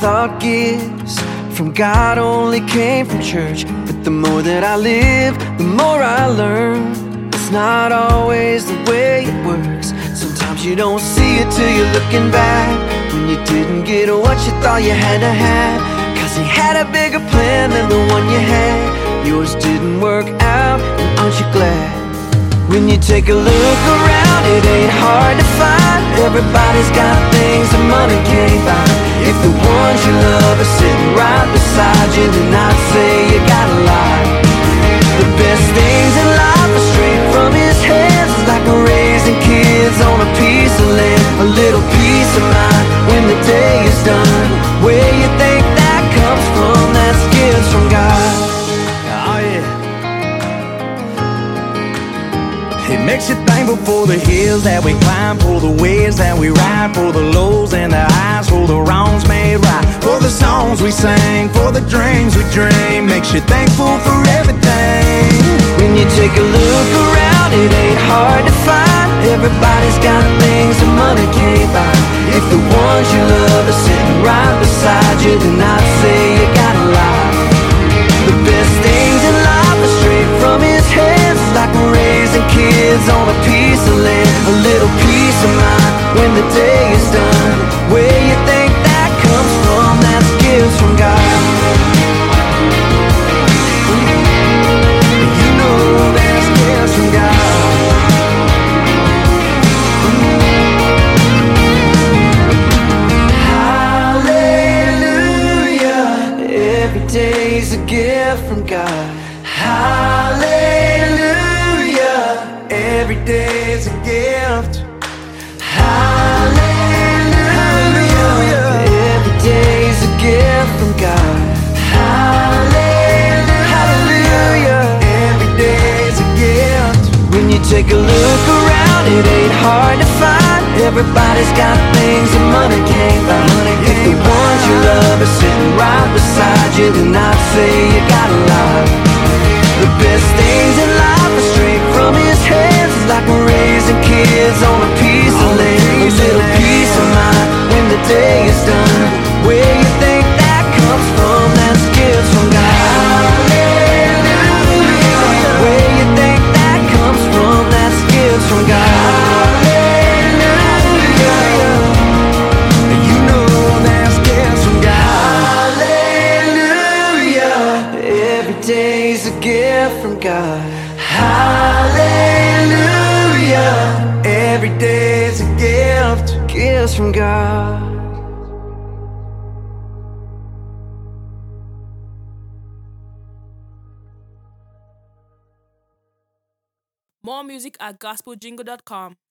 thought gifts from God only came from church. But the more that I live, the more I learn. It's not always the way it works. Sometimes you don't see it till you're looking back, when you didn't get what you thought you had to have. Cause he had a bigger plan than the one you had. Yours didn't work out, and aren't you glad? When you take a look around, it ain't hard to find. Everybody's got things that money can't buy. If the ones you love are sitting right beside you, then I'd say you got a lot. The best things in life are straight from his hands. It's like raising kids on a piece of land. A little peace of mind when the day is done. Where you think that comes from? That's gifts from God. Oh yeah. It makes you thankful for the hills that we climb, for the waves that we ride, for the lows and the highs, for the wrongs made right, for the songs we sang, for the dreams we dream. Makes you thankful for everything. When you take a look around, it ain't hard to find. Everybody's got things that money can't buy. If the ones you love are sitting right beside you, then I'd say you got a lot. The best things in life are straight from his hands. It's like raising kids on a piece of land. A little peace of mind when the day is done. Where you think that comes from? That's gifts from God. You know that's gifts from God. Hallelujah. Every day's a gift from God. Hallelujah. Every day's a gift. Hallelujah. Every day's a gift from God. Hallelujah. Every day's a gift. When you take a look around, it ain't hard to find. Everybody's got things that money can't buy. If the ones you love are sitting right beside you, then I'd say you got a lot. The best things in life are straight from his hands. It's like raising kids on a piece of land. A little peace of mind when the day is done. Where you think that comes from? That's gifts from God. Hallelujah. Where you think that comes from? That's gifts from God. Hallelujah. You know that's gifts from God. Hallelujah. Every day's a gift from God. Hallelujah. Every day's a gift. Gifts from God. More music at gospeljingle.com.